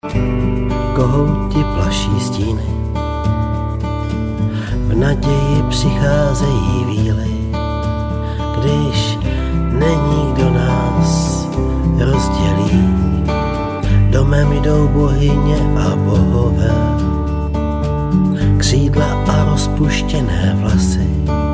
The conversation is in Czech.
Kohouti plaší stíny, v naději přicházejí víly, když není kdo nás rozdělí. Domem jdou bohyně a bohové, křídla a rozpuštěné vlasy,